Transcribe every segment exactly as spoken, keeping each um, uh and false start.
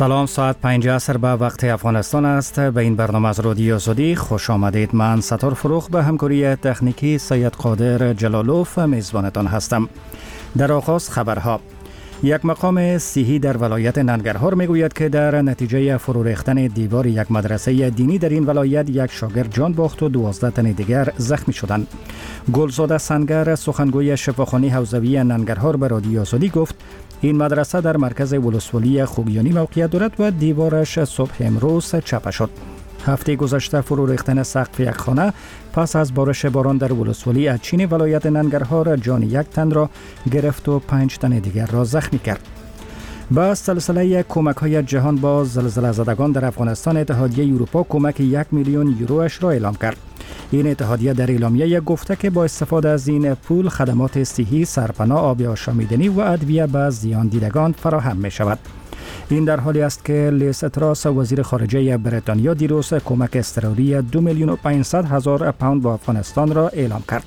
سلام، ساعت پنج عصر به وقت افغانستان است. به این برنامه از رادیو آزادی خوش آمدید. من ستار فروغ به همکاری تکنیکی سید قادر جلالوف میزبانتان هستم. در آغاز خبرها. یک مقام صحی در ولایت ننگرهار میگوید که در نتیجه فرو ریختن دیوار یک مدرسه دینی در این ولایت یک شاگرد جان باخت و دوازده تن دیگر زخمی شدند. گلزاده سنگر سخنگوی شفاخانه حوزوی ننگرهار به رادیو آزادی گفت این مدرسه در مرکز ولسوالی خوگیانی موقعیت دارد و دیوارش صبح امروز چپه شد. هفته گذشته فرو ریختن سقف یک خانه پس از بارش باران در ولسوالی اچین ولایت ننگرهار جان یک تن را گرفت و پنج تن دیگر را زخمی کرد. با سلسله کمک‌های جهان با زلزله زدگان در افغانستان، اتحادیه اروپا کمک یک میلیون یوروش را اعلام کرد. این اتحادیه در اعلامیه گفته که با استفاده از این پول خدمات صحی، سرپناه، آب آشامیدنی و ادویه به زیان دیدگان فراهم می شود. این در حالی است که لیز تراس وزیر خارجه بریتانیا دیروز کمک اضطراری دو میلیون و پانصد هزار پوند با افغانستان را اعلام کرد.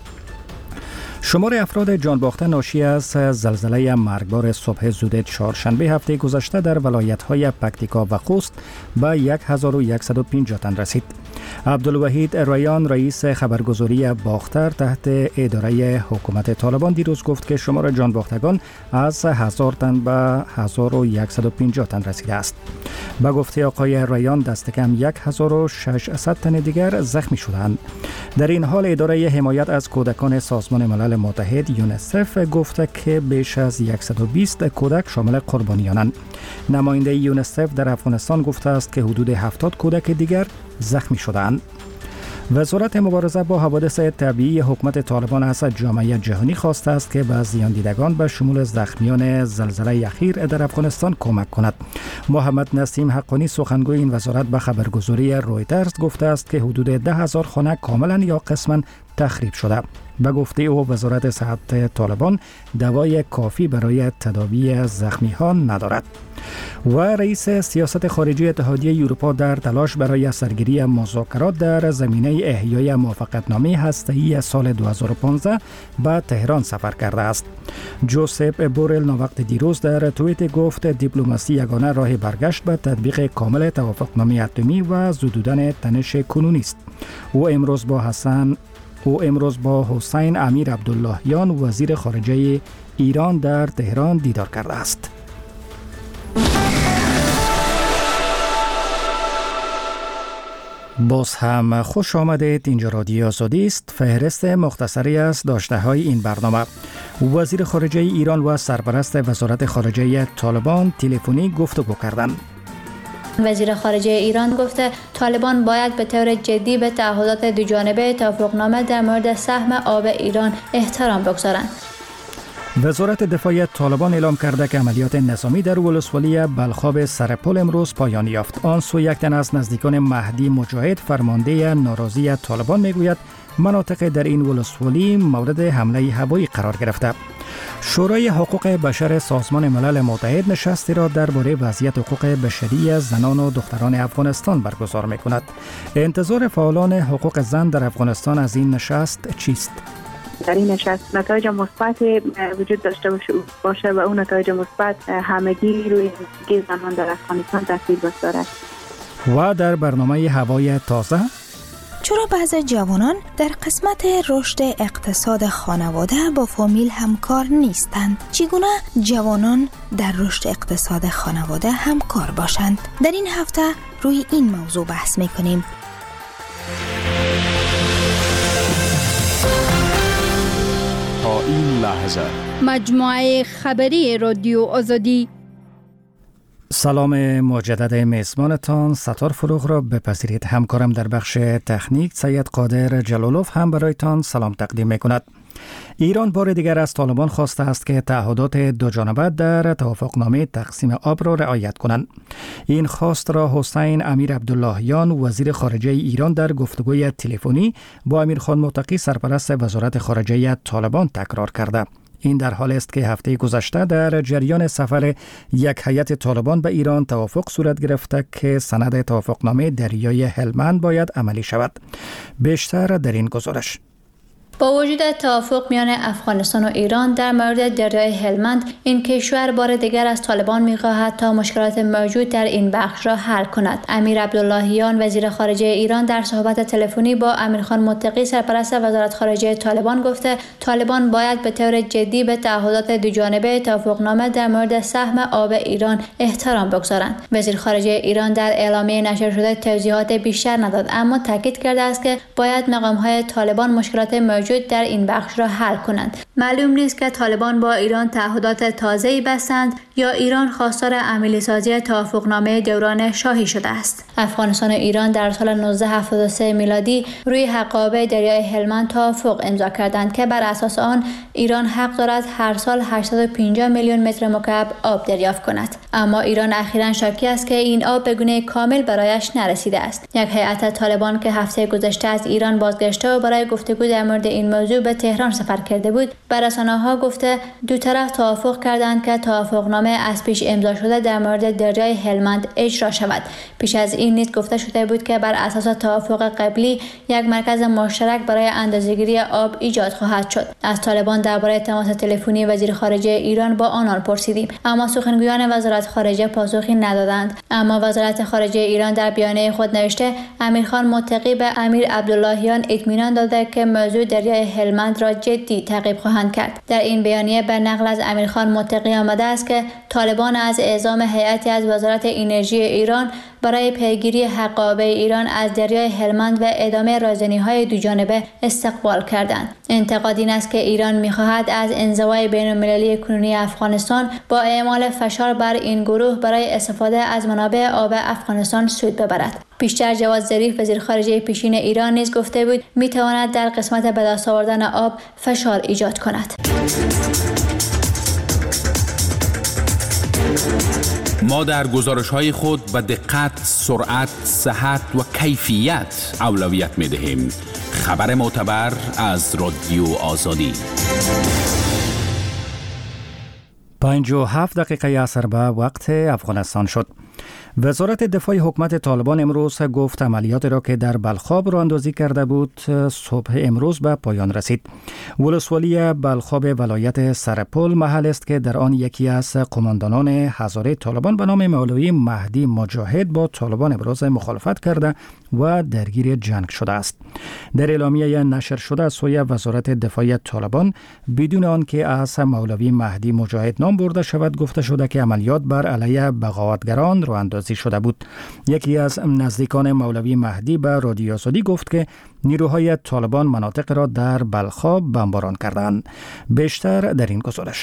شمار افراد جان باخته ناشی از زلزله مرگبار صبح زود چهارشنبه هفته گذشته در ولایت‌های پکتیکا و خوست به هزار و صد و پنجاه تن رسید. عبدالوحید ریان رئیس خبرگزاری باختر تحت اداره حکومت طالبان دیروز گفت که شمار جان باختگان از هزار تن به هزار و صد و پنجاه تن رسیده است. به گفته آقای ریان دست کم هزار و ششصد تن دیگر زخمی شدند. در این حال اداره حمایت از کودکان سازمان ملل متحد یونیسف گفته که بیش از صد و بیست کودک شامل قربانیانند. نماینده یونیسف در افغانستان گفته است که حدود هفتاد کودک دیگر زخمی شدند. وزارت مبارزه با حوادث طبیعی حکومت طالبان از جامعه جهانی خواسته است که به زیان دیدگان به شمول زخمیان زلزله اخیر در افغانستان کمک کند. محمد نسیم حقانی سخنگوی این وزارت به خبرگزاری رویترز گفته است که حدود ده هزار خانه کاملا یا قسما تخریب شده. به گفته او وزارت صحت طالبان دوای کافی برای تداوی زخمی ها ندارد. و رئیس سیاست خارجی اتحادیه اروپا در تلاش برای سرگیری مذاکرات در زمینه احیای موافقتنامه هسته‌ای سال دو هزار و پانزده به تهران سفر کرده است. جوزپ بورل نوقت دیروز در توییت گفت دیپلماسی یگانه راه برگشت به تطبیق کامل توافقنامه اتمی و زدودن تنش کنونی است. او امروز با حسن او امروز با حسین امیر عبداللهیان وزیر خارجه ایران در تهران دیدار کرده است. باز هم خوش آمدید. اینجا رادیو آزادی است. فهرست مختصری از داشته‌های این برنامه. وزیر خارجه ایران و سرپرست وزارت خارجه طالبان تلفنی گفتگو کردند. وزیر خارجه ایران گفته طالبان باید به طور جدی به تعهدات دوجانبه توافقنامه در مورد سهم آب ایران احترام بگذارند. وزارت دفاع طالبان اعلام کرده که عملیات نظامی در ولسوالی بلخاب سرپل امروز پایان یافت. آن سو یک تن از نزدیکان مهدی مجاهد فرمانده ناراضی طالبان میگوید مناطق در این ولسوالی مورد حمله هوایی قرار گرفته. شورای حقوق بشر سازمان ملل متحد نشستی را درباره وضعیت حقوق بشری زنان و دختران افغانستان برگزار می‌کند. انتظار فعالان حقوق زن در افغانستان از این نشست چیست؟ در این نشست نتایج مثبت وجود داشته باشه و اون نتایج مثبت همگی روی زندگی زنان در افغانستان تاثیر گذارد. و در برنامه هوای تازه چرا بعضی جوانان در قسمت رشد اقتصاد خانواده با فامیل همکار نیستند؟ چگونه جوانان در رشد اقتصاد خانواده همکار باشند؟ در این هفته روی این موضوع بحث می‌کنیم. تا این لحظه مجموعه خبری رادیو آزادی. سلام مجدد میزبانتان ستار فروغ را بپذیرید. همکارم در بخش تکنیک سید قادر جلالوف هم برایتان سلام تقدیم میکند. ایران بار دیگر از طالبان خواسته است که تعهدات دوجانبه در توافقنامه تقسیم آب را رعایت کنند. این خواست را حسین امیر عبداللهیان وزیر خارجه ایران در گفتگوی تلفنی با امیرخان متقی سرپرست وزارت خارجه طالبان تکرار کرده. این در حال است که هفته گذشته در جریان سفر یک هیئت طالبان به ایران توافق صورت گرفته که سند توافقنامه دریای هلمند باید عملی شود. بیشتر در این گزارش. با وجود توافق میان افغانستان و ایران در مورد دریای هلمند، این کشور بار دیگر از طالبان می‌خواهد تا مشکلات موجود در این بخش را حل کند. امیر عبداللهیان وزیر خارجه ایران در صحبت تلفنی با امیرخان متقی سرپرست وزارت خارجه طالبان گفته طالبان باید به طور جدی به تعهدات دوجانبه توافقنامه در مورد سهم آب ایران احترام بگذارند. وزیر خارجه ایران در اعلامیه نشر شده توضیحات بیشتر نداد، اما تاکید کرده است که باید مقام‌های طالبان مشکلات موجود در این بخش را حل کنند. معلوم نیست که طالبان با ایران تعهدات تازه‌ای بستند یا ایران خواستار عملی سازی توافقنامه دوران شاهی شده است. افغانستان و ایران در سال نوزده هفتاد و سه میلادی روی حقابه دریای هلمند توافق امضا کردند که بر اساس آن ایران حق دارد هر سال هشتصد و پنجاه میلیون متر مکعب آب دریافت کند. اما ایران اخیراً شاکی است که این آب به گونه کامل برایش نرسیده است. یک هیئت طالبان که هفته گذشته از ایران بازگشته و برای گفتگو در مورد این موضوع به تهران سفر کرده بود، بر رسانه‌ها گفته دو طرف توافق کردند که توافقنامه از پیش امضا شده در مورد دریای هلمند اجرا شود. پیش از این نیز گفته شده بود که بر اساس توافق قبلی یک مرکز مشترک برای اندازه‌گیری آب ایجاد خواهد شد. از طالبان درباره تماس تلفنی وزیر خارجه ایران با آنان پرسیدیم، اما سخنگویان وزارت خارجه پاسخی ندادند. اما وزارت خارجه ایران در بیانیه خود نوشته امیرخان متقی به امیر عبداللهیان اطمینان داده که موضوع دریای هلمند را جدی تعقیب خواهند کرد. در این بیانیه به نقل از امیرخان متقی آمده است که طالبان از اعزام هیئتی از وزارت انرژی ایران برای پیگیری حقابه ایران از دریای هلمند و ادامه رازنی‌های دوجانبه استقبال کردند. انتقاد این است که ایران می‌خواهد از انزوای بین‌المللی کنونی افغانستان با اعمال فشار بر این گروه برای استفاده از منابع آب افغانستان سود ببرد. بیشتر جواد ظریف وزیر خارجه پیشین ایران نیز گفته بود می‌تواند در قسمت به دست آوردن آب فشار ایجاد کند. ما در گزارش‌های خود به دقت، سرعت، صحت و کیفیت اولویت می‌دهیم. خبر معتبر از رادیو آزادی. پنج و هفت دقیقه عصر به وقت افغانستان شد. وزارت دفاع حکومت طالبان امروز گفت عملیات را که در بلخاب راه اندازی کرده بود صبح امروز به پایان رسید. ولسوالی بلخاب ولایت سرپل محل است که در آن یکی از قماندانان هزاره طالبان به نام مولوی مهدی مجاهد با طالبان ابراز مخالفت کرده و درگیر جنگ شده است. در اعلامیه نشر شده از سوی وزارت دفاع طالبان بدون آنکه از مولوی مهدی مجاهد نام برده شود گفته شده که عملیات بر علیه بغاوتگران راه اندازی شده بود. یکی از نزدیکان مولوی مهدی به رادیو آزادی گفت که نیروهای طالبان مناطق را در بلخاب بمباران کردند. بیشتر در این گزارش.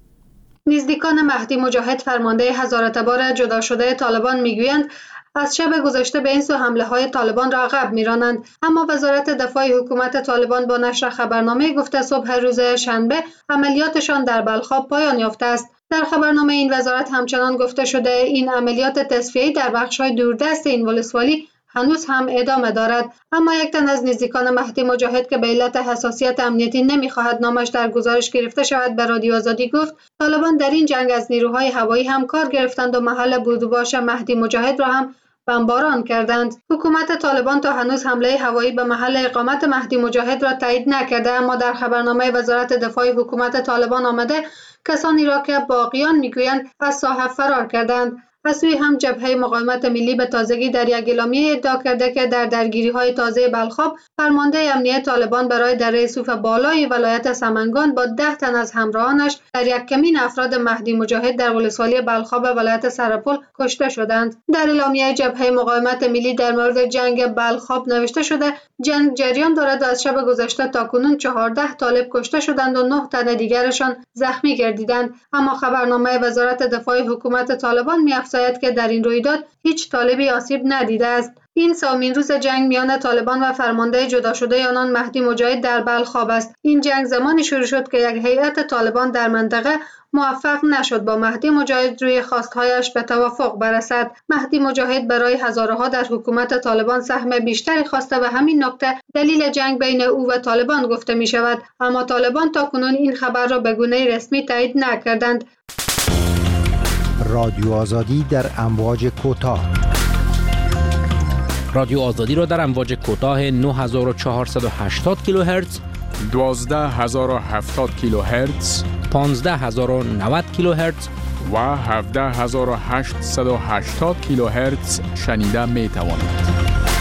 نزدیکان مهدی مجاهد فرمانده هزاره تبار جدا شده طالبان میگویند از شب گذشته به این سو حمله های طالبان را عقب میرانند، اما وزارت دفاع حکومت طالبان با نشر خبرنامه گفته صبح روز شنبه عملیاتشان در بلخاب پایان یافته است. در خبرنامه این وزارت همچنان گفته شده این عملیات تصفیه‌ای در بخش‌های دوردست این ولسوالی هنوز هم ادامه دارد. اما یک تن از نزدیکان مهدی مجاهد که به علت حساسیت امنیتی نمی‌خواهد نامش در گزارش گرفته شود به رادیو آزادی گفت طالبان در این جنگ از نیروهای هوایی هم کار گرفتند و محل بود و باش مهدی مجاهد را هم بمباران کردند. حکومت طالبان تا هنوز حمله هوایی به محل اقامت مهدی مجاهد را تایید نکرده، اما در خبرنامه وزارت دفاع حکومت طالبان آمده کسانی را که باقیان میگویند از ساحه فرار کردند. از سوی هم جبهه مقاومت ملی به تازگی در یک اعلامیه ادعا کرده که در درگیری‌های تازه بلخاب فرمانده امنیت طالبان برای دره صوف بالای ولایت سمنگان با ده تن از همراهانش در یک کمین افراد مهدی مجاهد در ولسوالی بلخاب ولایت سرپل کشته شدند. در اعلامیه جبهه مقاومت ملی در مورد جنگ بلخاب نوشته شده جنگ جریان دارد و از شب گذشته تاکنون چهارده طالب کشته شدند و نه تن دیگرشان زخمی گردیدند. اما خبرنامه وزارت دفاع حکومت طالبان می‌افزاید که در این رویداد هیچ طالبی آسیب ندیده است. این سومین روز جنگ میان طالبان و فرمانده جدا شده آنان مهدی مجاهد در بلخاب است. این جنگ زمانی شروع شد که یک هیئت طالبان در منطقه موفق نشد با مهدی مجاهد روی خواستهایش به توافق برسد. مهدی مجاهد برای هزارها در حکومت طالبان سهم بیشتری خواسته و همین نکته دلیل جنگ بین او و طالبان گفته می شود، اما طالبان تاکنون این خبر را به گونه رسمی تایید نکردند. رادیو آزادی در امواج کوتاه. رادیو آزادی را در امواج کوتاه نه هزار و چهارصد و هشتاد کیلوهرتز دوازده هزار و هفتاد کیلوهرتز، پانزده هزار و نود کیلوهرتز و هفده هزار و هشتصد و هشتاد کیلوهرتز شنیده می توانید.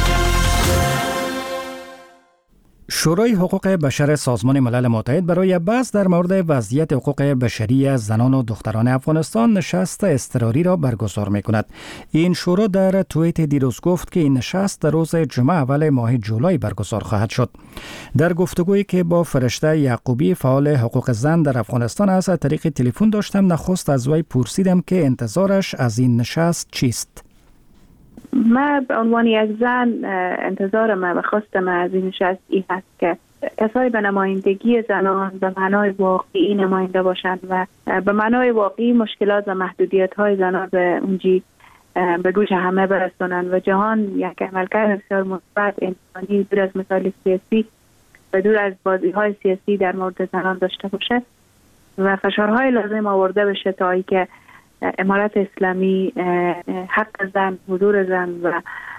شورای حقوق بشر سازمان ملل متحد برای بحث در مورد وضعیت حقوق بشری زنان و دختران افغانستان نشست اضطراری را برگزار می کند. این شورا در توییت دیروز گفت که این نشست در روز جمعه اول ماه جولای برگزار خواهد شد. در گفتگویی که با فرشته یعقوبی فعال حقوق زن در افغانستان از طریق تلفن داشتم، نخست از وی پرسیدم که انتظارش از این نشست چیست. ما به عنوان یک زن انتظار ما و خواست ما از این نشست این هست که کسایی به نمایندگی زنان به معنای واقعی نماینده باشند و به معنای واقعی مشکلات و محدودیت های زنان به اونجی به گوش همه برسونند و جهان یک عملکرد بسیار مثبت انسانی دور از مسائل سیاسی و دور از بازی های سیاسی در مورد زنان داشته باشه و فشارهای لازم آورده بشه تا ای که امارت اسلامی حق زن، حضور زن و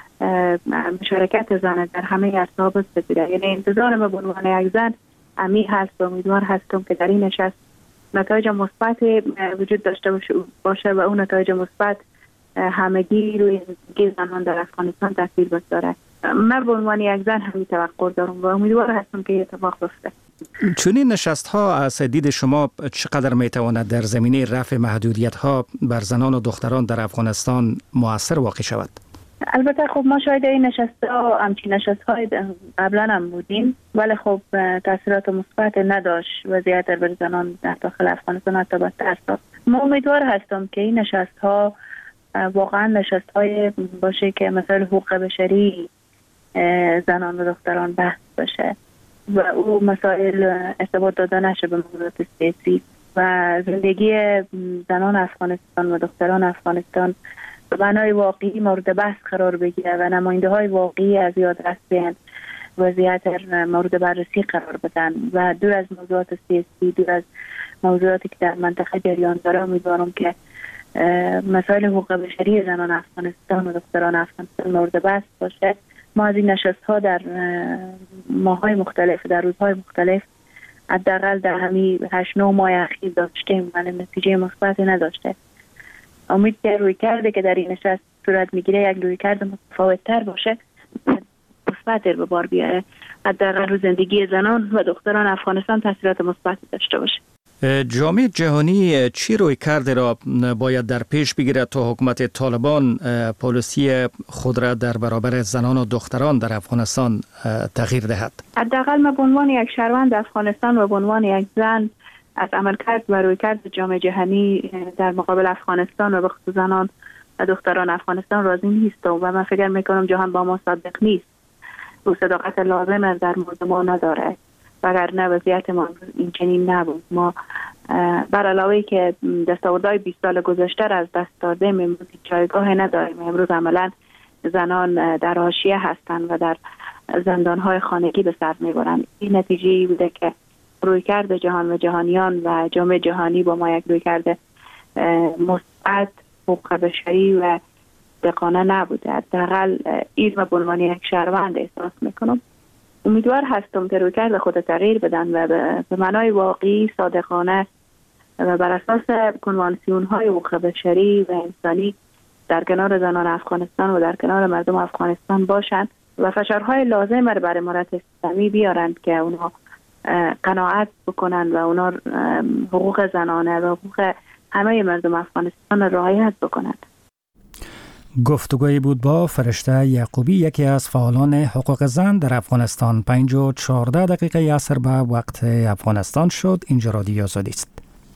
مشارکت زن در همه عرصه‌ها بپذیره. یعنی انتظار ما به عنوان یک زن امی هست و امیدوار هستم که در این نشست نتایج مثبت وجود داشته باشه و اون نتایج مثبت همگی روی زندگی زنان در افغانستان تاثیر بگذاره. من به عنوان یک زن همین توقع دارم و امیدوار هستم که اتفاق بیفته. چون این نشست ها از دید شما چقدر می تواند در زمینه رفع محدودیت ها بر زنان و دختران در افغانستان مؤثر واقع شود؟ البته خب ما شاید این نشست ها همچین نشست های قبلا هم بودیم ولی خب تاثیرات مثبت نداشت وضعیت بر زنان در داخل افغانستان حتی بدتر شد. ما امیدوار هستم که این نشست ها واقعا نشست های باشه که مسائل حقوق بشری زنان و دختران بحث بشه و او مسائل ارتباط داده نشه به موضوعات سیاسی و زندگی زنان افغانستان و دختران افغانستان به معنای واقعی مورد بحث قرار بگیره و نماینده های واقعی از یاد بیان وضعیت مورد بررسی قرار بدن و دور از موضوعات سیاسی، دور از موضوعاتی که در منطقه جریان داره. امیدوارم که مسائل حقوق بشری زنان افغانستان و دختران افغانستان مورد بحث باشه. ما از این نشست ها در ماهای مختلف، در روزهای مختلف حداقل در همین هشت نه ماه اخیر داشتیم ولی نتیجه مثبتی نداشته. امید که روی کرده که در این نشست صورت میگیره یک روی کرده متفاوت‌تر باشه، مثبت به بار بیاره، حداقل رو زندگی زنان و دختران افغانستان تاثیرات مثبتی داشته باشه. جامعه جهانی چی روی کرده را باید در پیش بگیرد تا حکومت طالبان پالیسی خود را در برابر زنان و دختران در افغانستان تغییر دهد؟ حداقل ما به عنوان یک شهروند افغانستان و به عنوان یک زن از عملکرد و رویکرد جامعه جهانی در مقابل افغانستان و به خصوص زنان و دختران افغانستان راضی نیستم و من فکر میکنم جهان با ما صادق نیست و صداقت لازم در مورد ما نداره. وگرنه وضعیت ما این چنین نبود. ما بر علاوه که دستاوردهای بیست سال گذشته را از دست دادیم، امروز جایگاه نداریم. امروز عملا زنان در حاشیه هستند و در زندانهای خانگی به سر میبرند. این نتیجه بوده که رویکرد جهان و جهانیان و جامعه جهانی با ما یک رویکرد مثبت حقوق بشری و دقانه نبوده. حداقل این ما به عنوان یک شهروند احساس میکنم. امیدوار هستم که رویکرد خود تغییر بدن و به معنای واقعی، صادقانه و بر اساس کنوانسیون های حقوق بشری و انسانی در کنار زنان افغانستان و در کنار مردم افغانستان باشند و فشارهای لازم را بر امارت اسلامی بیارند که اونا قناعت بکنند و اونا حقوق زنانه و حقوق همه مردم افغانستان را رعایت بکنند. گفتگویی بود با فرشته یعقوبی، یکی از فعالان حقوق زن در افغانستان. پنج و چهارده دقیقه عصر به وقت افغانستان شد. اینجا رادیو آزادی است.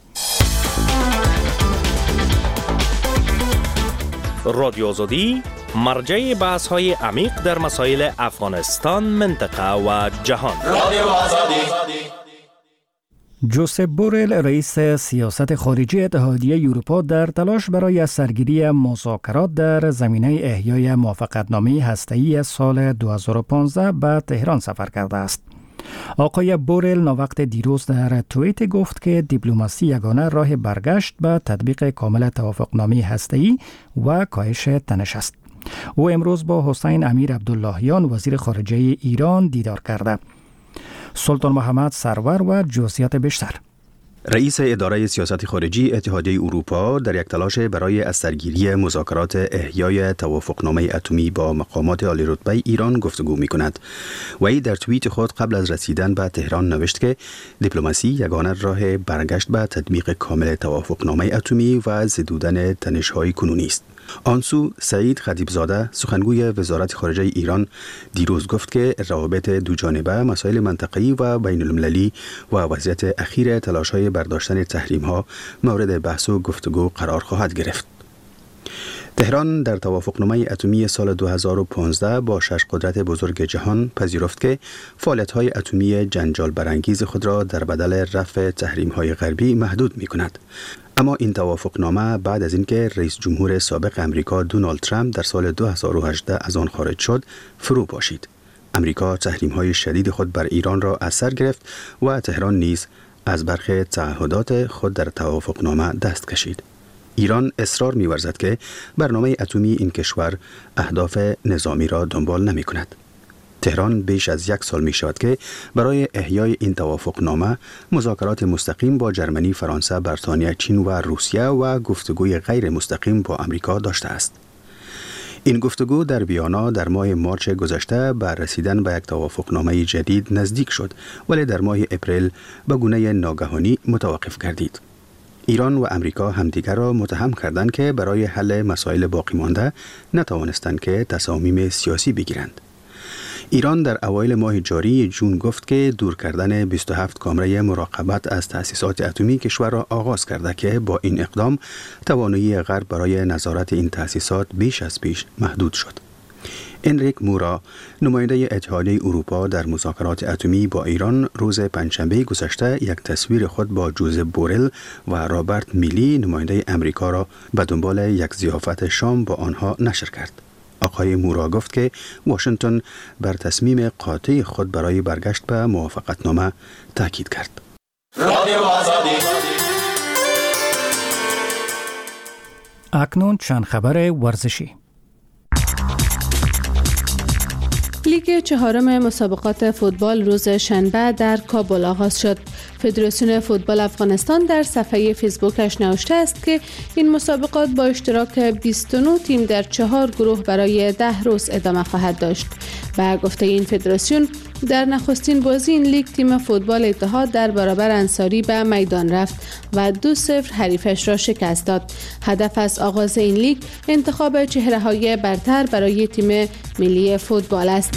رادیو آزادی مرجع بحث های عمیق در مسائل افغانستان، منطقه و جهان. رادیو آزادی. جوزپ بورل، رئیس سیاست خارجی اتحادیه اروپا، در تلاش برای سرگیری مذاکرات در زمینه احیای موافقتنامه هسته‌ای سال دو هزار و پانزده به تهران سفر کرده است. آقای بورل ناوقت دیروز در توییت گفت که دیپلماسی یگانه راه برگشت به تطبیق کامل توافقنامه هسته‌ای و کاهش تنش است. او امروز با حسین امیر عبداللهیان، وزیر خارجه ایران، دیدار کرده. سلطان محمد سرور و جزئیات بیشتر. رئیس اداره سیاست خارجی اتحادیه اروپا در یک تلاش برای از سرگیری مذاکرات احیای توافقنامه اتمی با مقامات عالی رتبه ایران گفتگو می کند. وی در توییت خود قبل از رسیدن به تهران نوشت که دیپلماسی یگانه راه برگشت به تطبیق کامل توافقنامه اتمی و زدودن تنش‌های کنونی است. آنسو سعید خطیبزاده سخنگوی وزارت خارجه ایران دیروز گفت که روابط دوجانبه، مسائل منطقه‌ای و بین المللی و وضعیت اخیر تلاش‌های برداشتن تحریم‌ها مورد بحث و گفتگو قرار خواهد گرفت. تهران در توافقنامه اتمی سال دو هزار و پانزده با شش قدرت بزرگ جهان پذیرفت که فعالیت‌های اتمی جنجال برانگیز خود را در بدل رفع تحریم‌های غربی محدود می‌کند. اما این توافقنامه بعد از اینکه رئیس جمهور سابق امریکا دونالد ترامپ در سال دو هزار و هجده از آن خارج شد، فرو باشید. امریکا تحریم‌های شدید خود بر ایران را از سر گرفت و تهران نیز از برخی تعهدات خود در توافقنامه دست کشید. ایران اصرار می‌ورزد که برنامه اتمی این کشور اهداف نظامی را دنبال نمی‌کند. تهران بیش از یک سال می شود که برای احیای این توافقنامه مذاکرات مستقیم با جرمنی، فرانسه، بریتانیا، چین و روسیه و گفتگوی غیر مستقیم با امریکا داشته است. این گفتگو در ویانا در ماه مارچ گذشته به رسیدن به یک توافقنامه جدید نزدیک شد، ولی در ماه اپریل به گونه ناگهانی متوقف گردید. ایران و امریکا همدیگر را متهم کردند که برای حل مسائل باقی مانده نتوانستند که تصامیم سیاسی بگیرند. ایران در اوایل ماه جاری جون گفت که دور کردن بیست و هفت کامره مراقبت از تأسیسات اتمی کشور را آغاز کرده که با این اقدام توانایی غرب برای نظارت این تأسیسات بیش از پیش محدود شد. انریک مورا، نماینده اتحادیه اروپا در مذاکرات اتمی با ایران، روز پنجشنبه گذشته یک تصویر خود با جوزف بورل و رابرت میلی، نماینده امریکا، را به دنبال یک ضیافت شام با آنها نشر کرد. آقای مورا گفت که واشنگتن بر تصمیم قاطع خود برای برگشت به موافقتنامه تاکید کرد. اکنون چند خبر ورزشی. لیگ چهارم مسابقات فوتبال روز شنبه در کابل آغاز شد. فدراسیون فوتبال افغانستان در صفحه فیسبوکش نوشته است که این مسابقات با اشتراک بیست و نه تیم در چهار گروه برای ده روز ادامه خواهد داشت. به گفته این فدراسیون، در نخستین بازی این لیگ تیم فوتبال اتحاد در برابر انصاری به میدان رفت و دو صفر حریفش را شکست داد. هدف از آغاز این لیگ انتخاب چهره‌های برتر برای تیم ملی فوتبال است.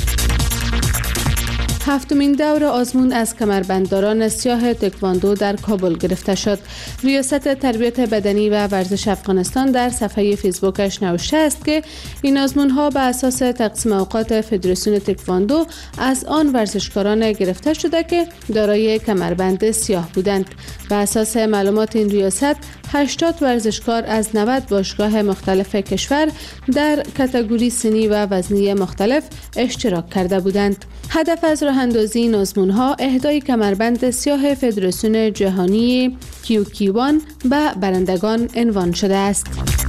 هفتمین دور آزمون از کمربندداران سیاه تکواندو در کابل گرفته شد. ریاست تربیت بدنی و ورزش افغانستان در صفحه فیسبوکش نوشته است که این آزمون‌ها به اساس تقسیم اوقات فدراسیون تکواندو از آن ورزشکاران گرفته شده که دارای کمربند سیاه بودند. به اساس معلومات این ریاست، هشتاد ورزشکار از نود باشگاه مختلف کشور در کاتگوری سنی و وزنی مختلف اشتراک کرده بودند. هدف از راه اندازی این آزمون‌ها اهدای کمربند سیاه فدراسیون جهانی کیو کی وان به برندگان عنوان شده است.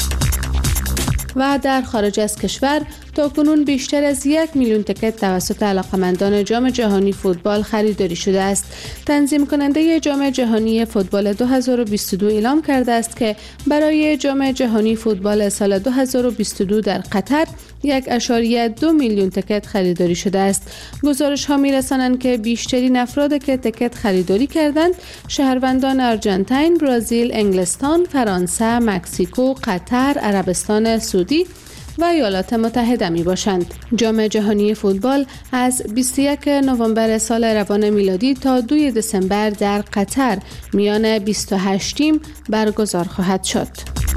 و در خارج از کشور تاکنون بیشتر از یک میلیون تکت توسط علاقمندان جام جهانی فوتبال خریداری شده است. تنظیم کننده جام جهانی فوتبال دو هزار و بیست و دو اعلام کرده است که برای جام جهانی فوتبال سال دو هزار و بیست و دو در قطر یک اشاریه دو میلیون تکت خریداری شده است. گزارش ها می رسانند که بیشترین افراد که تکت خریداری کردند شهروندان آرژانتین، برزیل، انگلستان، فرانسه، مکزیکو، قطر، عربستان سعودی و ایالات متحده می باشند. جام جهانی فوتبال از بیست و یک نوامبر سال روان میلادی تا دو دسامبر در قطر میان بیست و هشت تیم برگزار خواهد شد.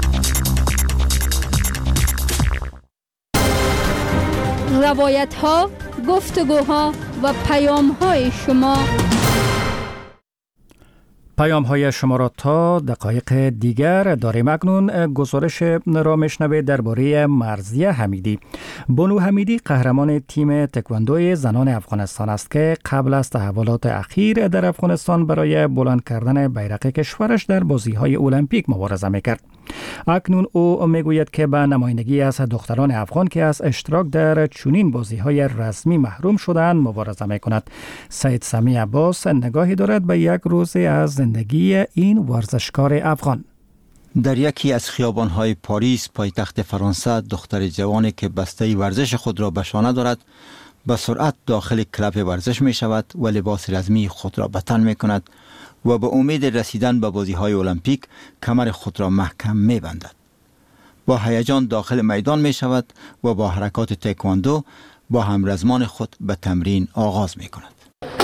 روایت ها، گفتگوها و پیام های شما. پیام های شما را تا دقایق دیگر داریم. اکنون گزارش را میشنوید درباره مرضیه حمیدی. بانو حمیدی قهرمان تیم تکواندوی زنان افغانستان است که قبل از تحولات اخیر در افغانستان برای بلند کردن بیرق کشورش در بازی‌های المپیک مبارزه میکرد. اکنون او میگوید که به نمایندگی از دختران افغان که از اشتراک در چنین بازی‌های رسمی محروم شدند مبارزه میکند. سید سمی عباس نگاهی دارد به یک روز از زندگی این ورزشکار افغان. در یکی از خیابان‌های پاریس پایتخت فرانسه دختر جوانی که بسته ورزش خود را به شانه دارد به سرعت داخل کلب ورزش می شود و لباس رسمی خود را به تن می کند و به امید رسیدن به بازی‌های المپیک کمر خود را محکم می بندد. با هیجان داخل میدان می شود و با حرکات تکواندو با همرزمان خود به تمرین آغاز می کند.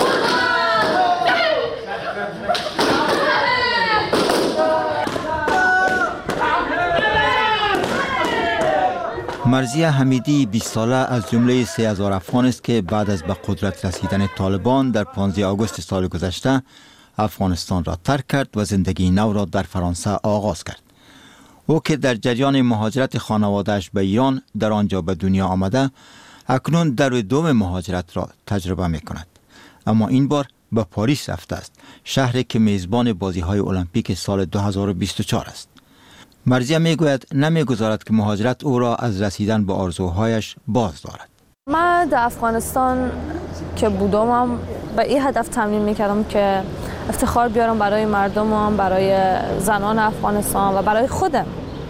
مرضیه حمیدی بیست ساله از جمله سه هزار افغان است که بعد از به قدرت رسیدن طالبان در پانزده آگوست سال گذشته افغانستان را ترک کرد و زندگی نو را در فرانسه آغاز کرد. او که در جریان مهاجرت خانواده‌اش به ایران در آنجا به دنیا آمده، اکنون در دوم مهاجرت را تجربه می کند. اما این بار به پاریس رفته است، شهری که میزبان بازی‌های المپیک سال دو هزار و بیست و چهار است. مرضیه میگوید نمیگذارد که مهاجرت او را از رسیدن به آرزوهایش باز دارد. من در افغانستان که بودم به این هدف تمرین میکردم که افتخار بیارم برای مردمم، برای زنان افغانستان و برای خودم،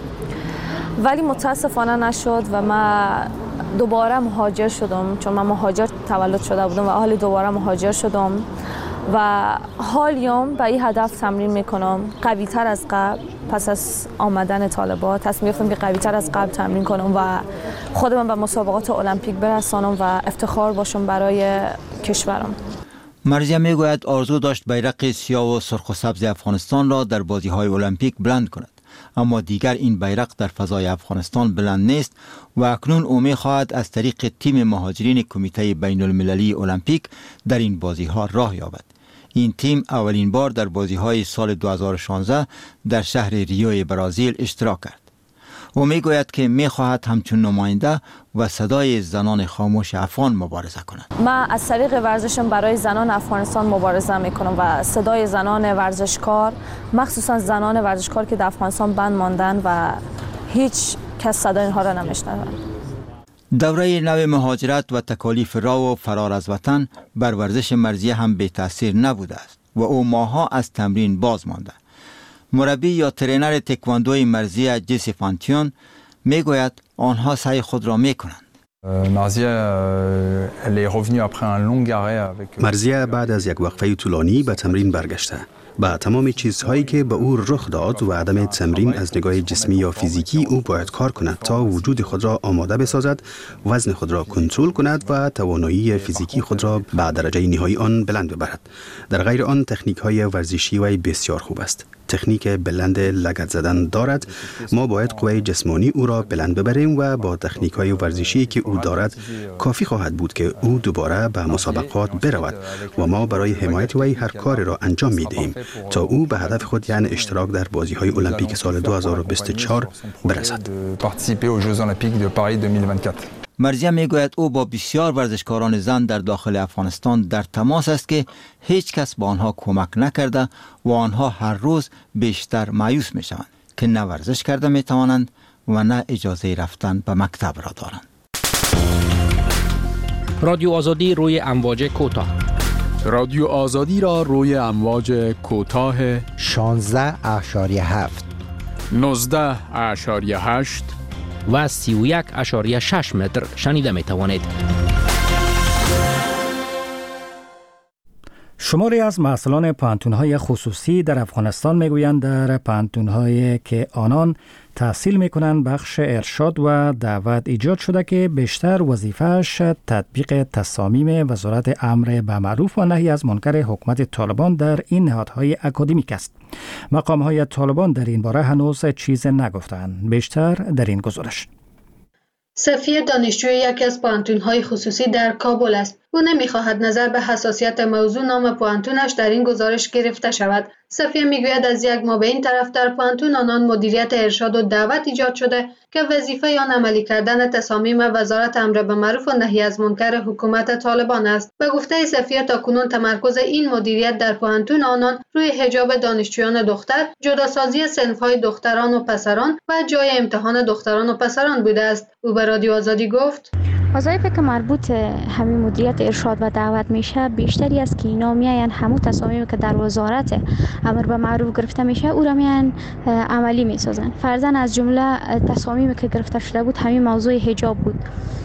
ولی متاسفانه نشد و من دوباره مهاجر شدم، چون من مهاجر تولد شده بودم و حالی دوباره مهاجر شدم و حالیام به این هدف تمرین میکنم قوی تر از قبل. پس از آمدن طالبان تصمیم گرفتم که قوی تر از قبل تمرین کنم و خودم به مسابقات المپیک برسانم و افتخار باشم برای کشورم. مرضیه میگوید آرزو داشت بیرق سیاه و سرخ و سبز افغانستان را در بازی‌های المپیک بلند کند، اما دیگر این بیرق در فضای افغانستان بلند نیست و اکنون او می‌خواهد از طریق تیم مهاجرین کمیته بین المللی المپیک در این بازی‌ها راه یابد. این تیم اولین بار در بازی‌های سال دو هزار و شانزده در شهر ریو برزیل اشتراک کرد. او میگوید که میخواهد همچون نماینده و صدای زنان خاموش افغان مبارزه کند. من از طریق ورزشم برای زنان افغانستان مبارزه میکنم و صدای زنان ورزشکار، مخصوصا زنان ورزشکار که در افغانستان بند ماندن و هیچ کس صدای اینها را نمیشنود. دوره نو مهاجرت و تکالیف راه و فرار از وطن بر ورزش مرضیه هم بی تاثیر نبوده است و او ماها از تمرین باز مانده. مربی یا ترینر تکواندوی مرضیه جسی فانتیون میگوید آنها سعی خود را میکنند. مرضیه بعد از یک وقفه طولانی به تمرین برگشته. با تمام چیزهایی که به او رخ داد و عدم تمرین از نگاه جسمی یا فیزیکی، او باید کار کند تا وجود خود را آماده بسازد، وزن خود را کنترل کند و توانایی فیزیکی خود را به درجه نهایی آن بلند ببرد. در غیر آن تکنیک های ورزشی وی بسیار خوب است. تکنیک بلند لگد زدن دارد. ما باید قوه جسمانی او را بلند ببریم و با تکنیک های ورزشی که او دارد کافی خواهد بود که او دوباره به مسابقات برود و ما برای حمایت وی هر کاری را انجام می دهیم تا او به هدف خود، یعنی اشتراک در بازی های المپیک سال دو هزار و بیست و چهار برسد. مرضیه میگوید او با بسیار ورزشکاران زن در داخل افغانستان در تماس است که هیچ کس با آنها کمک نکرده و آنها هر روز بیشتر مایوس می شوند که نه ورزش کرده می توانند و نه اجازه رفتن به مکتب را دارند. رادیو آزادی روی امواج کوتاه. رادیو آزادی را روی امواج کوتاه شانزده اشاریه هفت، نوزده اشاریه هشت و سی و یک اشاریه شش متر شنیده می توانید. شماری از مسئولان پانتون‌های خصوصی در افغانستان میگویند در پانتون‌هایی که آنان تحصیل میکنند بخش ارشاد و دعوت ایجاد شده که بیشتر وظیفه‌اش تطبیق تصامیم وزارت امر به معروف و نهی از منکر حکومت طالبان در این نهادهای اکادمیک است. مقام‌های طالبان در این باره هنوز چیز نگفتند. بیشتر در این گزارش. سفیر دانشجوی یکی از پانتون‌های خصوصی در کابل است. او نمیخواهد نظر به حساسیت موضوع نام پوانتونش در این گزارش گرفته شود. صفیه میگوید از یک ماه به این طرف در پوانتون آنان مدیریت ارشاد و دعوت ایجاد شده که وظیفه آن عملی کردن تصامیم وزارت امر به معروف و نهی از منکر حکومت طالبان است. به گفته صفیه تاکنون تمرکز این مدیریت در پوانتون آنان روی حجاب دانشجویان دختر، جداسازی صنف‌های دختران و پسران و جای امتحان دختران و پسران بوده است. او به رادیو آزادی گفت: وظایفی که مربوط همین مدیریت ارشاد و دعوت میشه بیشتری است که اینا میاین همون تصامیمی که در وزارت امر به معروف گرفته میشه او را میاین عملی میسازن. فرضاً از جمله تصامیمی که گرفته شده بود همین موضوع حجاب بود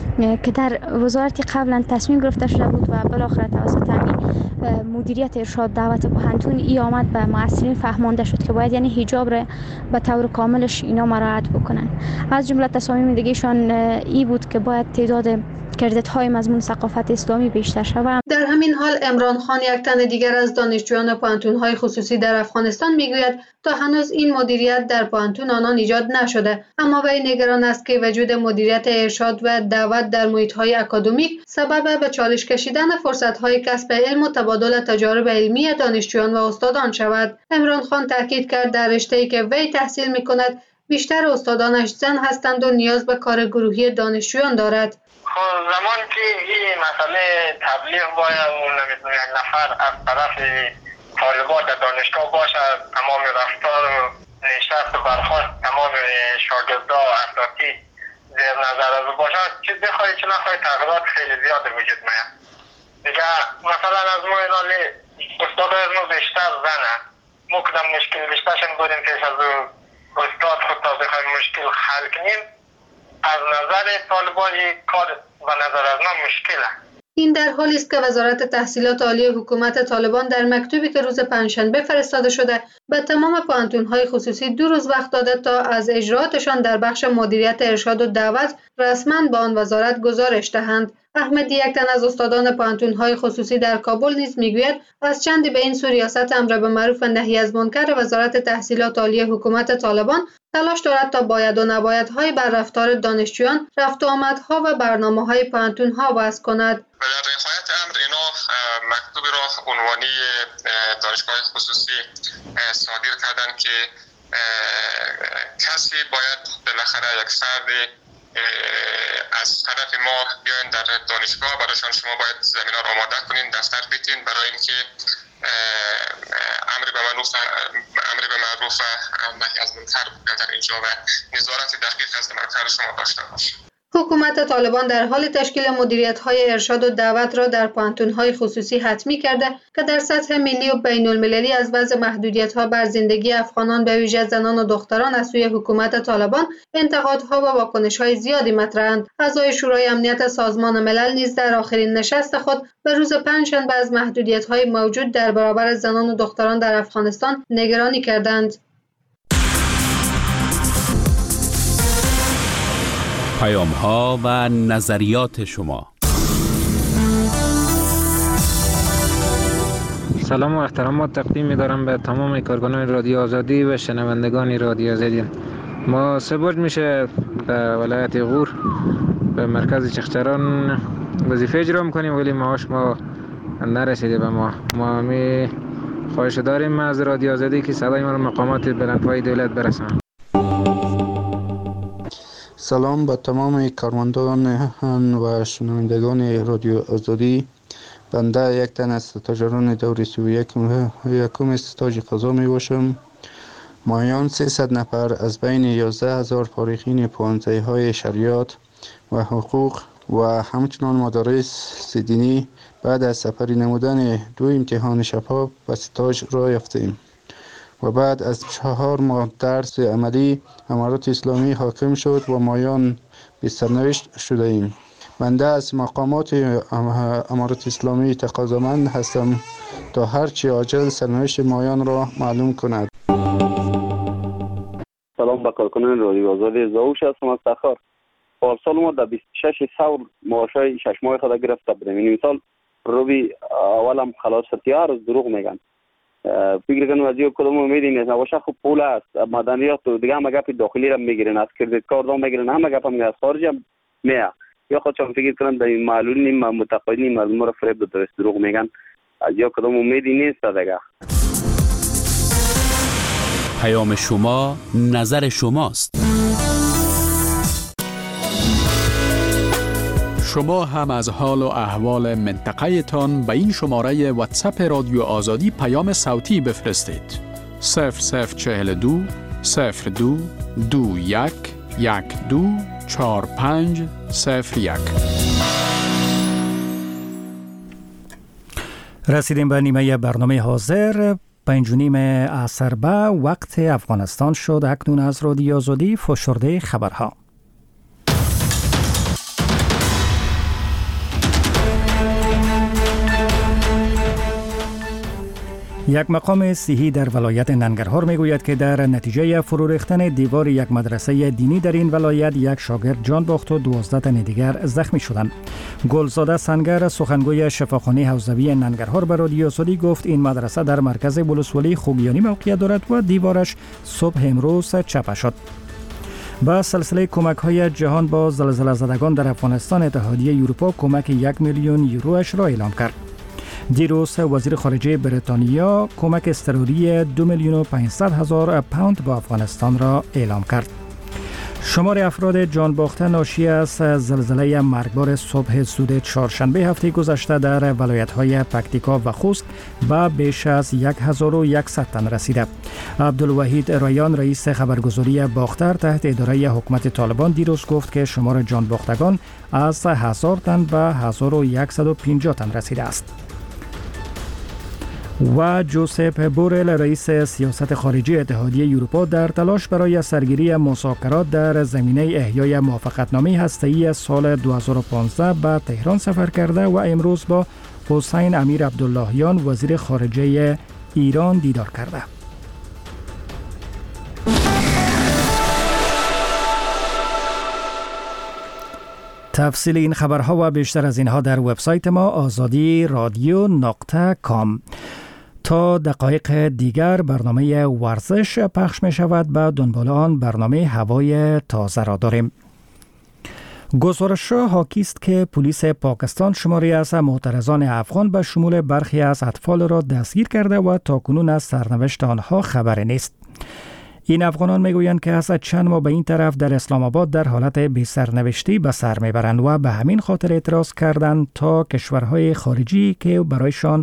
که در وزارتی قبلا تصمیم گرفته شده بود و بالاخره توسط همین مدیریت ارشاد دعوت پوهنتون ای آمد به مؤثرین فهمانده شد که باید یعنی حجاب را به طور کاملش اینا مراعات بکنن. از جمله تصامیم دیگهشان ای بود که باید تعداد کردیت‌های مضمون ثقافت اسلامی بیشتر شود. در همین حال عمران خان، یک تن دیگر از دانشجویان پوهنتون‌های خصوصی در افغانستان، میگوید تا هنوز این مدیریت در پوهنتون آنان ایجاد نشده، اما وی نگران است که وجود مدیریت ارشاد و دعوت در محیط‌های اکادمیک سبب به چالش کشیدن فرصت‌های کسب علم و تبادل تجارب علمی دانشجویان و استادان شود. عمران خان تاکید کرد در رشته‌ای که وی تحصیل می‌کند بیشتر استادانش زن هستند و نیاز به کار گروهی دانشجویان دارد. خب زمان که این مسئله تبلیغ باید اون نمیدونم یک نفر از طرف طالبان در دانشگاه باشد، تمام رفتار و نشست و برخواست تمام شاگردا و اساتید زیر نظر از باشد، چه بخواهی چه نخواهی تغییرات خیلی زیاد وجود میاد. دیگه مثلا از ما اینالی استاد از ما بیشتر زنه، ما کدام مشکل بیشترشن بودیم پیش از استاد خود تا بخواهیم مشکل حل کنیم. از نظر طالبان کار و نظر از ما مشکله. این در حالی است که وزارت تحصیلات عالی حکومت طالبان در مکتوبی که روز پنجشنبه فرستاده شده به تمام پوهنتون‌های خصوصی دو روز وقت داده تا از اجراءاتشان در بخش مدیریت ارشاد و دعوت رسما به آن وزارت گزارش دهند. احمدی، یک تن از استادان پوهنتون‌های خصوصی در کابل، نیز میگوید از چندی به این سو ریاست امر به معروف و نهی از منکر وزارت تحصیلات عالی حکومت طالبان تلاش دارد تا باید و نبایدهای بر رفتار دانشجویان، رفت و آمدها و برنامه‌های پوهنتون‌ها وضع کند. در نهایت امر اینا مکتوبی را عنوانی دانشگاه خصوصی صادر کردند که کسی باید بالاخره یک فرد از طرف ما بیاین در دانشگاه، برایشان شما باید زمینه را آماده کنین، دفتر بیتین برای اینکه امر به معروف امر به معروف نهی از منکر در اینجا و نظارت دقیق از عملکرد شما داشته باشید. حکومت طالبان در حال تشکیل مدیریت‌های ارشاد و دعوت را در پوهنتون‌های خصوصی حتمی کرده که در سطح ملی و بین‌المللی از وضع محدودیت‌ها بر زندگی افغانان به ویژه زنان و دختران از سوی حکومت طالبان انتقادها و واکنش‌های زیادی مطرح‌اند. اعضای شورای امنیت سازمان ملل نیز در آخرین نشست خود به روز پنجشنبه از محدودیت‌های موجود در برابر زنان و دختران در افغانستان نگرانی کردند. پیام ها و نظریات شما. سلام و احترامات تقدیم می‌دارم به تمام کارکنان رادیو آزادی و شنوندگان رادیو آزادی. ما سه برج میشه به ولایت غور به مرکز چخچران وظیفه اجرا میکنیم، ولی معاش ما نرسیده به ما. ما می خواهش داریم از رادیو آزادی که صدای ما رو مقامات بلندپای دولت برسانه. سلام به تمام کارمندان و شنوندگان رادیو آزادی. بنده یک تن از استاجران دوره سی و یک یکم استاج قضا می باشم. مایان سیصد نفر از بین یازده هزار فارغین پانزده شریعت و حقوق و همچنان مدارس دینی بعد از سپری نمودن دو امتحان شفاف و استاج را یافتیم و بعد از چهار ماه درس عملی امارات اسلامی حاکم شد و مایان به سرنوشت شده ایم. بنده از مقامات امارات اسلامی تقاضامند هستم تا هرچی عاجل سرنوشت مایان را معلوم کند. سلام به کارکنان رادیو آزادی. زاوش هستم از تخار. پارسال ما در بیست و شش ثور معاشای شش ماه خود گرفته بودیم. این سال روبی اولم خلاص فتیار دروغ میگن. فکر کنم از یک کدوم امیدی نیست. نباشه خب پول است، مدنیات و دیگه همه گپ داخلی را میگیرن، از کردیت کارت هم میگیرن، همه گپ هم از خارج هم میه. یا خودشان فکر کنند در این معلولین متقاعدین از ما را فریب داده است دروغ میگن. از یا کدام امیدی نیست دیگه. پیام شما نظر شماست. شما هم از حال و احوال منطقه تان به این شماره واتساپ رادیو آزادی پیام صوتی بفرستید. صفر صفر چهل دو صفر دو دو یک یک دو چهار پنج صفر یک. رسیدیم به نیمه برنامه حاضر. پنج و نیم عصر به وقت افغانستان شد. اکنون از رادیو آزادی فشرده خبرها. یک مقام صحی در ولایت ننگرهار میگوید که در نتیجه فرو ریختن دیوار یک مدرسه دینی در این ولایت یک شاگرد جان باخت و دوازده تن دیگر زخمی شدند. گلزاده سنگر سخنگوی شفاخانه حوزوی ننگرهار به رادیو آزادی گفت این مدرسه در مرکز ولسوالی خوگیانی موقعیت دارد و دیوارش صبح امروز چپه شد. با سلسله کمک های جهان با زلزله زدگان در افغانستان، اتحادیه اروپا کمک یک میلیون یوروش را اعلام کرد. دیروز وزیر خارجه بریتانیا کمک اضطراری دو میلیون و پانصد هزار پوند به افغانستان را اعلام کرد. شمار افراد جان باخته ناشی از زلزله مرگبار صبح زود چهارشنبه هفته گذشته در ولایت‌های پکتیکا و خوست به بیش از هزار و صد تن رسیده. عبدالوحید رایان رئیس خبرگزاری باختر تحت اداره حکومت طالبان دیروز گفت که شمار جان باختگان از هزار تن به هزار و صد و پنجاه تن رسیده است. و جوزپ بورل رئیس سیاست خارجی اتحادیه اروپا در تلاش برای سرگیری مذاکرات در زمینه احیای موافقتنامه هسته‌ای سال دو هزار و پانزده به تهران سفر کرده و امروز با حسین امیر عبداللهیان وزیر خارجه ایران دیدار کرده. تفصیل این خبرها و بیشتر از اینها در وبسایت ما آزادی رادیو نقطه کام. تا دقایق دیگر برنامه ورزش پخش می شود. به دنبال آن برنامه هوای تازه را داریم. گزارش حاکی است که پلیس پاکستان شماری از معترضان افغان به شمول برخی از اطفال را دستگیر کرده و تاکنون از سرنوشت آنها خبری نیست. این افغانان میگویند که از چند ماه به این طرف در اسلام آباد در حالت بی سرنوشتی به سر میبرند و به همین خاطر اعتراض کردند تا کشورهای خارجی که برایشان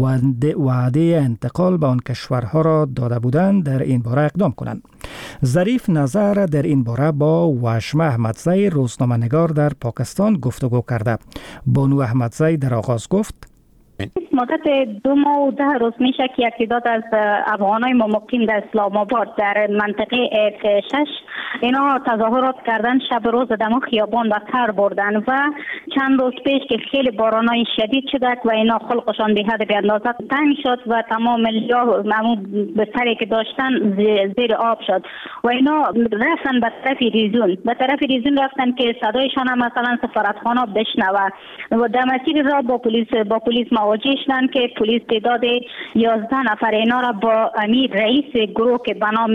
وعده انتقال به آن کشورها را داده بودند در این باره اقدام کنند. ظریف نظر در این باره با وشم احمدزی روزنامه‌نگار در پاکستان گفتگو کرده. بانو احمدزی در آغاز گفت: مدت دو ماه و ده روز میشه که یک تعداد از افغانای ما مقیم در اسلام آباد در منطقه اف شش اینا تظاهرات کردن، شب روز دم خیابان و تر بردن و چند روز پیش که خیلی بارانای شدید شده و اینا خلقشان به حد بی‌اندازه تنگ شد و تمام لیا معمول به سری که داشتن زیر آب شد و اینا رفتن به طرف ریزون به طرف ریزون رفتن که صدایشان هم مثلا سفارتخانه بشنوه و در مسیر را با پلیس با پلیس مواجه شدن که پلیس تعداد یازده نفر اینا را با امیر رئیس گروه که به نام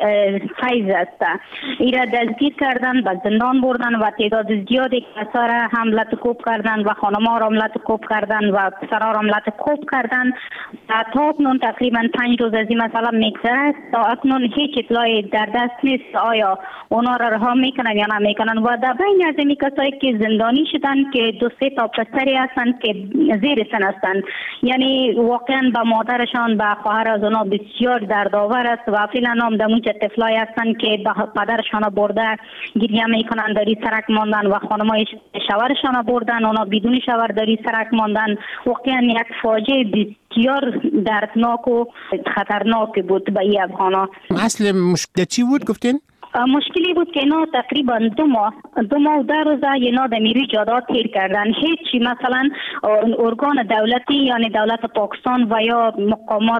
فیض است ایرا دستگیر کردن، به زندان بردن و تعداد زیادی کسا را حمله کوب کردن و خانم‌ها را حمله کوب کردن و پسرها را حمله کوب کردن. تا اکنون تقریبا پنج روز از این مسئله میگذره. تا اکنون هیچ اطلاعی در دست نیست آیا اونا را رها میکنن یا نمیکنن و در بین از این کسایی که زندانی شدن که دو سه تا پسری هستن که زیر سن هستن، یعنی واقعا به مادرشان به خواهر از اونا بسیار دردآور است و فعلا هم در موجه طفلای هستن که به پدرشان برده گریه میکنن، داری سرک ماندن و خانمای شوهرشان بردن اونا بدون شوهر داری سرک ماندن. واقعا یک فاجعه بسیار دردناک و خطرناک بود به این افغانا. اصل مشکل چی بود گفتین؟ مشکلی بود که اینا تقریبا دو ماه دو ماه و ده روزه اینا در میروی جادات تیر کردن. هیچی مثلا ارگان دولتی یعنی دولت پاکستان و یا مقامات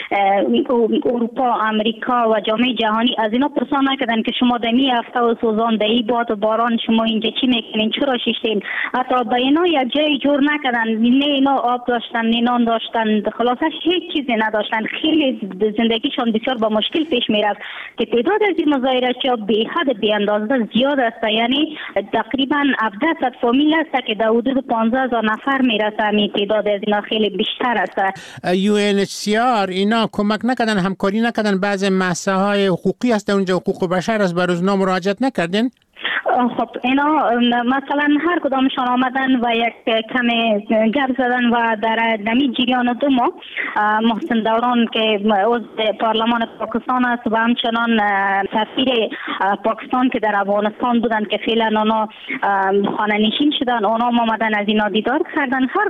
اروپا، امریکا و جامعه جهانی از اینا پرسان نکردن که شما در می هفته و سوزان در این باد و باران شما اینجا چی میکنین، چرا شیشتین. حتی به اینا یک جای جور نکردن، نه اینا آب داشتن نه نان داشتن، خلاصش هیچ چیزی نداشتن. خیلی زندگیشون بسیار با مشکل پیش میرفت که تعداد از این مظاهره که به حد بی اندازه زیاد است، یعنی تقریبا هفده فامیل است که در حدود پانزده هزار نفر میرسه. می تعداد از اینا خیلی بیشتر است. یو ان اچ سی آر اینا کمک نکردن، همکاری نکردن؟ بعض مؤسسه های حقوقی است اونجا، حقوق بشر است، بر اونا مراجعت نکردین؟ خب اینا مثلا هر کدامشان آمدن و یک کم گپ زدن و در نمی جریان دو ماه محسن دوران که عضو پارلمان پاکستان است و همچنان سفیر پاکستان که در افغانستان بودند که فعلا اونا خانه نشین شدن، اونا آمدن از اینا دیدار کردن. هر